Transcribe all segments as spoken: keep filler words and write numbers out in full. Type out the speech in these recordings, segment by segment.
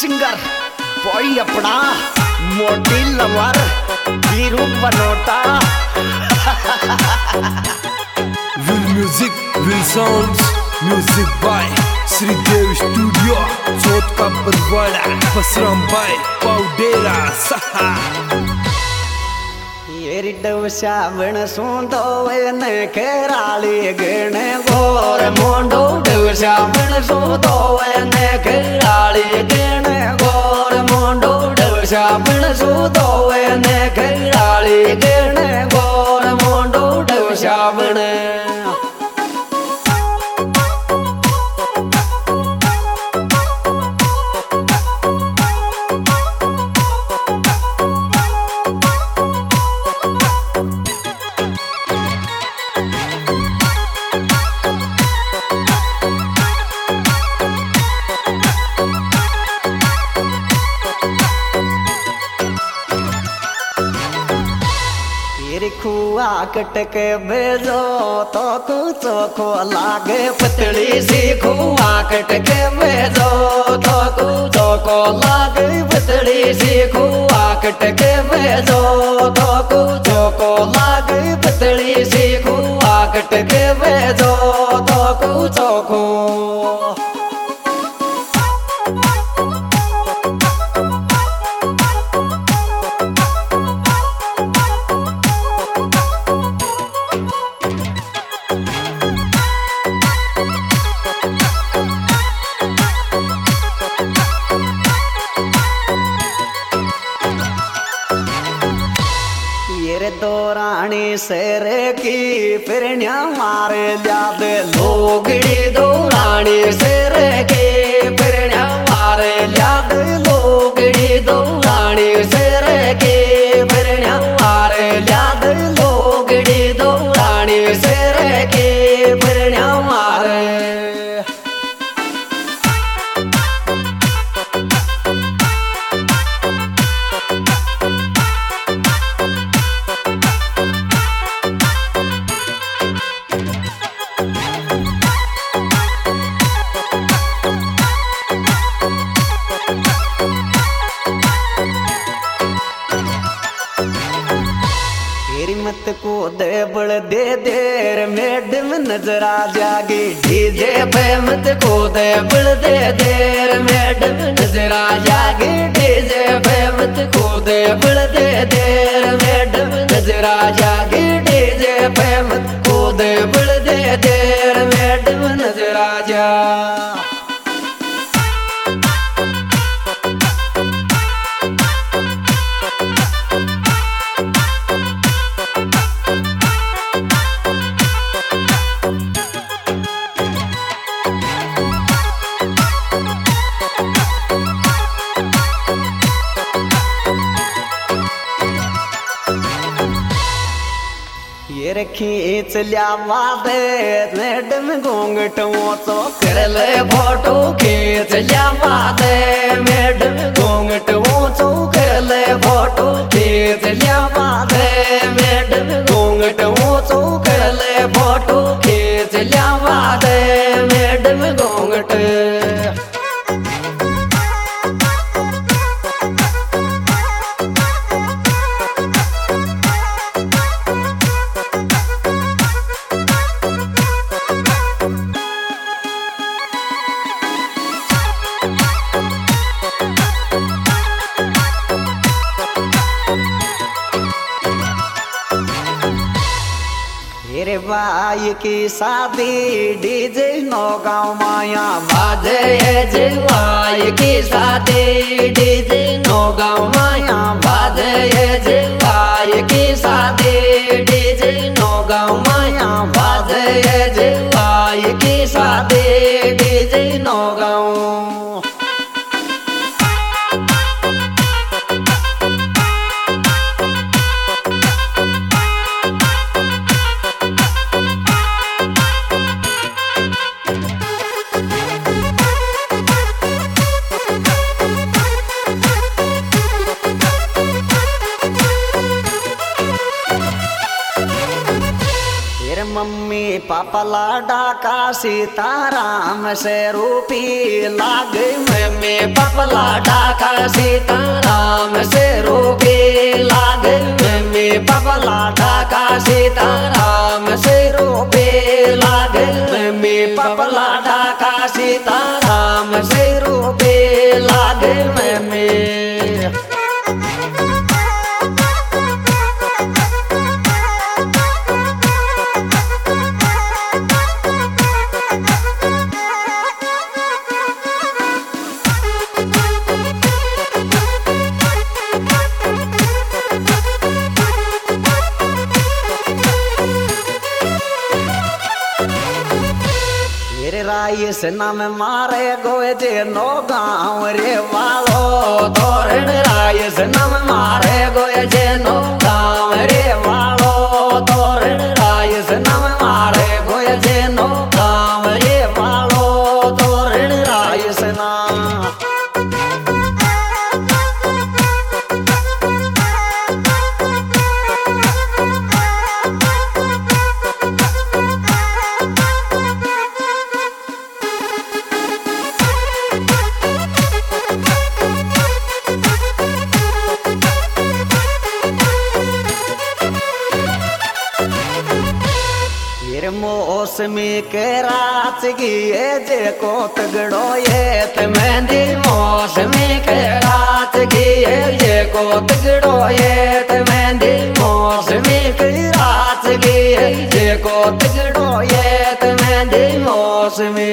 Singer boy अपना मोटी lover Veeru Banota. Will music will sounds music by Shridev studio Chauth ka Barwara Basram bye पाउडेरा सहा। एरिडव श्रावण सुंदो ने केराली गण गोर मोंडो डव श्रावण सुंदो ने केराली गण गोर मोंडो डव श्रावण सुंदो ने केराली गण गोर मोंडो डव श्रावण। खुआ कटके भेजो तो कुछ खो लागे पतली सी खुआ कटके भेजो तो कुछ को लागे पतली सी खुआ कटके भेजो तो कुछ को लागे पतली सी खुआ कटके भेजो तो कुछ को। दौरानी शेर की फिरनिया मारे याद लोगड़ी दौरानी शेर की फिरनिया मारे याद लोगड़ी दौरानी शेर की फिरनिया मारे याद लोगड़ी दौरानी शेर की फिरनिया मारे। मत को दे बड़ दे देर मैडम नजर आ जागी डीजे पे मत को दे बड़ दे देर मैडम नजर आ जागी डीजे पे मत को दे बड़ दे देर मैडम नजर आ जागी डीजे पे मत को दे बड़ दे देर मैडम नजर आ जा। ये खींच लिया वादे मैडम घूंघटों तो कर ले फोटो खींच लिया वादे मैडम घूंघटों तो कर ले फोटो खींच लिया वादे मैडम घूंघटों तो कर ले फोटो खींच लिया वादे मैडम घूंघट। मेरे भाई की शादी डीजे नौगांव माया बाजे जे भाई की शादी डीजे नौगांव माया बाजे जे भाई की शादी डीजे नौगांव माया बाजे जे भाई की शादी डीजे नौगांव। मम्मी पा पापा लाडा का सीताराम से रूपी लागे मम्मी पापा लाडा का सीताराम से रूपी लागे मम्मी पापा लाडा का सीताराम से रूपी लागे मम्मी पापा लाडा का सीताराम से रूपी लागे मम्मी। राइस नाम मारे गोए जे नो गाँव रे वालो तोरण राइस नाम मारे गोए जे नो गाँव रे वालो तोरण राइस नाम मारे गोए जे नो गाँव रे वालो तोरण राइस नाम। मौसमी के रात गिए जे को तगड़ो ये ते मेहंदी मौसमी के रात गिए जे को तगड़ो ये ते मेहंदी मौसमी के रात गिए जे को तगड़ो ये ते मेहंदी मौसमी।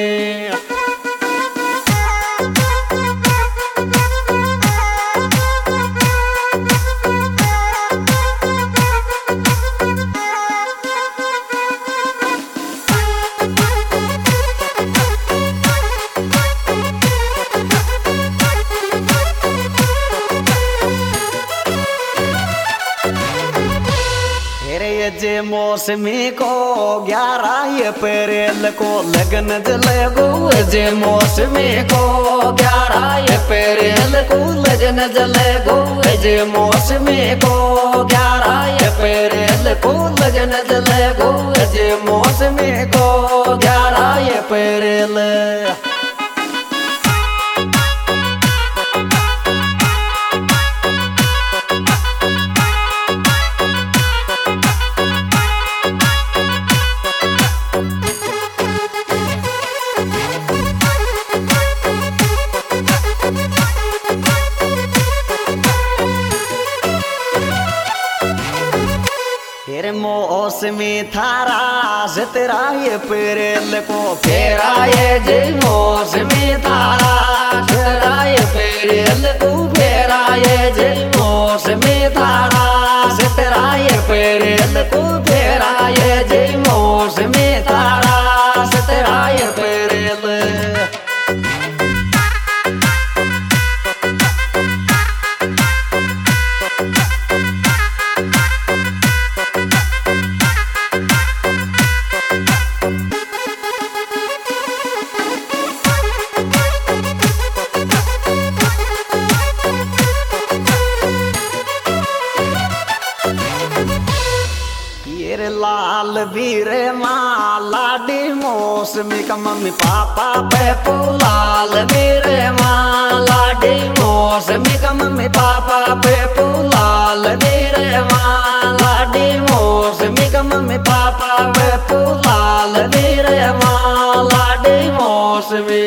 जे मौसमी को ग्यारह अप्रैल को लगन जले गो जे मौसमी को ग्यारह अप्रैल को लगन जले गो जे मौसमी को ग्यारह अप्रैल को लगन जले गो जे मौसमी को ग्यारह अप्रैल। मौसमी थारा सतरा अप्रैल को फेरा ये जे मौसमी थारा सतरा अप्रैल को फेरा ये जे मौसमी थारा सतरा अप्रैल को फेरा ये जे मौसमी थारा सतरा अप्रैल। लाल बीरे माँ लाडी मौसमी का मम्मी पापा पे लाल बीरे माँ लाडी मौसमी का मम्मी पापा पे लाल बीरे माँ लाडी मौसमी का मम्मी पापा पे लाल बीरे माँ लाडी मौसमी।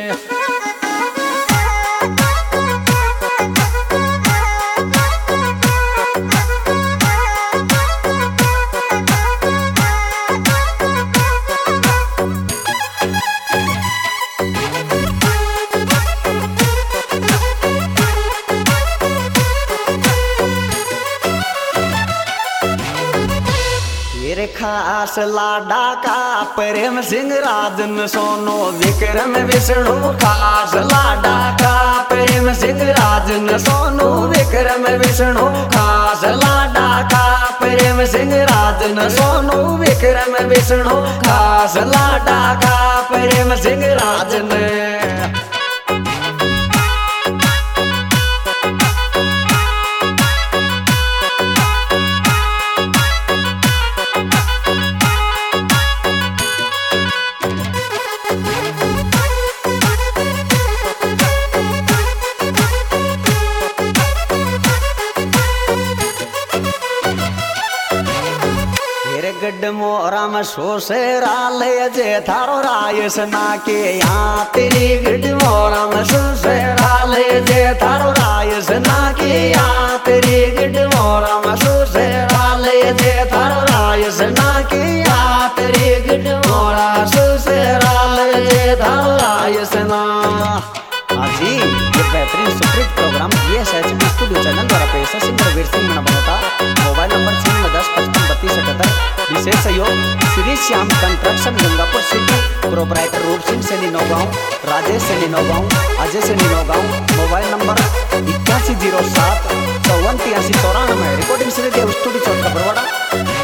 खास लाडा का प्रेम सिंह राजन सोनो विक्रम विष्णु खास लाडा का प्रेम सिंह राजन सोनो विक्रम विष्णु खास लाडा का प्रेम सिंह राजन सोनो विक्रम विष्णु खास लाडा का प्रेम सिंह राजन। गिड मोरा में सोसेरा ले जे थारो रायस ना के यहाँ तेरी गिड मोरा में सोसेरा ले जे थारो रायस ना के यहाँ तेरी गिड मोरा में सोसेरा ले जे थारो रायस ना के यहाँ तेरी गिड मोरा सोसेरा ले जे थारो रायस ना। जी ये बेहतरीन सुपरहिट प्रोग्राम ये एच पी स्टूडियो चैनल द्वारा पेश है। सिंगर वीर सिंह मना बनता मोबाइल नंबर छियानवे दस पचपन बत्तीस अठहत्तर। विशेष सहयोग Shri Shyam construction Gangapur city, proprietor Roop Singh Saini Naugaon, Rajesh Saini Naugaon, Ajay Saini Naugaon. Mobile number इक्यासी जीरो सात चौवन तिरासी चौरानवे। Recording Shri Dev studio Chauth ka Barwara.